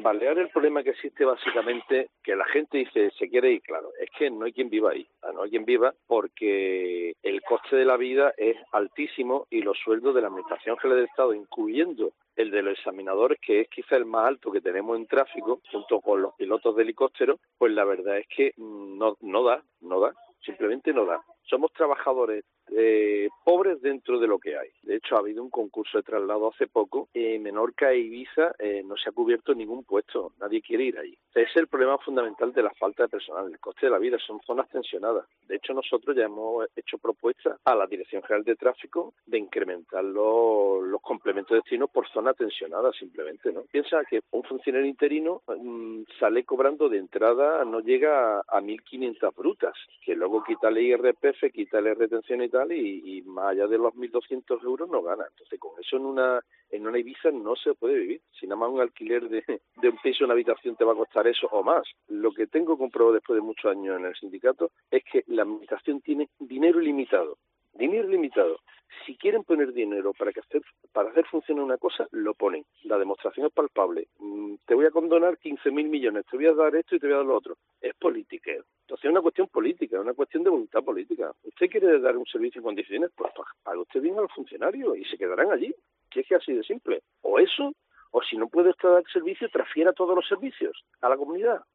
Baleares el problema que existe básicamente, que la gente dice se quiere ir, claro, es que no hay quien viva ahí, no hay quien viva porque el coste de la vida es altísimo y los sueldos de la Administración General del Estado, incluyendo el de los examinadores, que es quizá el más alto que tenemos en tráfico, junto con los pilotos de helicópteros, pues la verdad es que no da, simplemente no da. Somos trabajadores pobres dentro de lo que hay. De hecho, ha habido un concurso de traslado hace poco. En Menorca e Ibiza no se ha cubierto ningún puesto. Nadie quiere ir ahí. Ese es el problema fundamental de la falta de personal. El coste de la vida son zonas tensionadas. De hecho, nosotros ya hemos hecho propuestas a la Dirección General de Tráfico de incrementar los complementos de destino por zona tensionada, simplemente, ¿no? Piensa que un funcionario interino sale cobrando de entrada, no llega a 1.500 brutas, que luego quita el IRPF, quita la retención y tal, y más allá de los 1.200 euros no gana. Entonces, con eso en una Ibiza no se puede vivir. Si nada más un alquiler de un piso, una habitación te va a costar eso o más. Lo que tengo comprobado después de muchos años en el sindicato es que la administración tiene dinero ilimitado. Dinero ilimitado. Si quieren poner dinero para hacer funcionar una cosa, lo ponen. La demostración es palpable. Te voy a condonar 15.000 millones, te voy a dar esto y te voy a dar lo otro. Es política. Entonces es una cuestión política, es una cuestión de voluntad política. ¿Usted quiere dar un servicio en condiciones? Pues pague usted bien a los funcionarios y se quedarán allí. Si es que así de simple. O eso, o si no puede estar el servicio, transfiera todos los servicios a la comunidad.